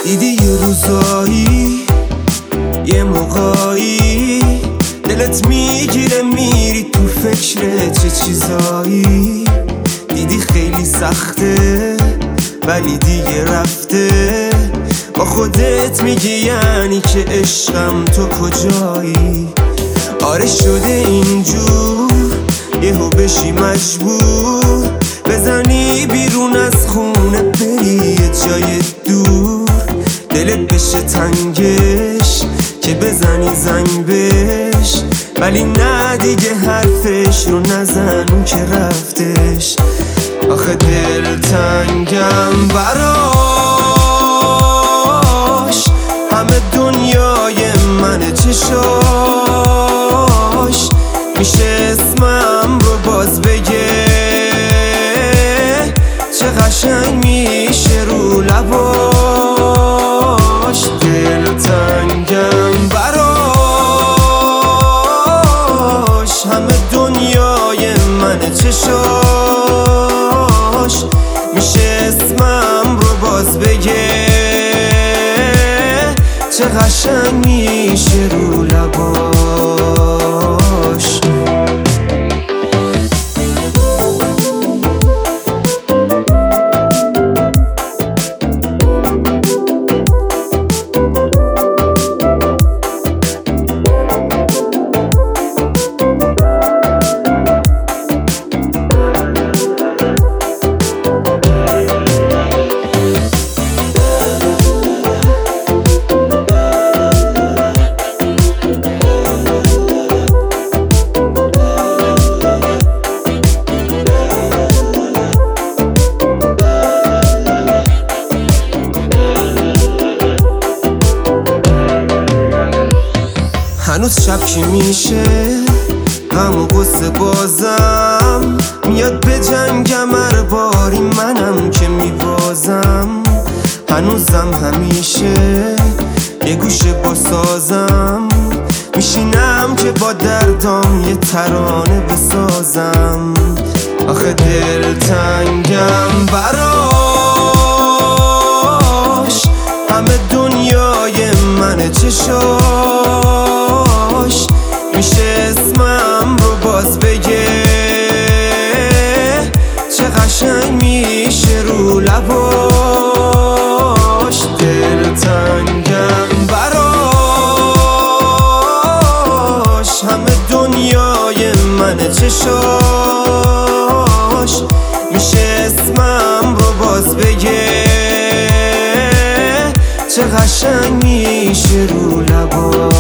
دیدی یه روزایی یه موقعی دلت میگیره میری تو فکر چه چیزایی. دیدی خیلی سخته ولی دیگه رفته، با خودت میگی یعنی که عشقم تو کجایی. آره شده اینجور یهو بشی مجبور بزنی بیرون از خونه بری یه جای دور. دلت بشه تنگش که بزنی زنگ بهش، ولی نه دیگه حرفش رو نزن اون که رفتش. آخه دل تنگم براش، همه دنیای منه چشاش. میشه اسمم رو باز بگه چه قشنگ میشه رو لباش. دل تنگم براش، همه دنیای منه چشاش. میشه اسمم رو باز بگه چه قشنگ میشه رو لباش. هنوز شب که میشه همون قصه بازم میاد به جنگم هر باری منم که میبازم. هنوزم همیشه یه گوشه با سازم میشینم که با دردام یه ترانه بسازم. آخه دل تنگم براش، همه دنیای منه چشاش. میشه اسمم رو باز بگه چه قشنگ میشه رو لباش. دل تنگم براش، همه دنیای منه چشاش. میشه اسمم رو باز بگه چه قشنگ میشه رو لباش.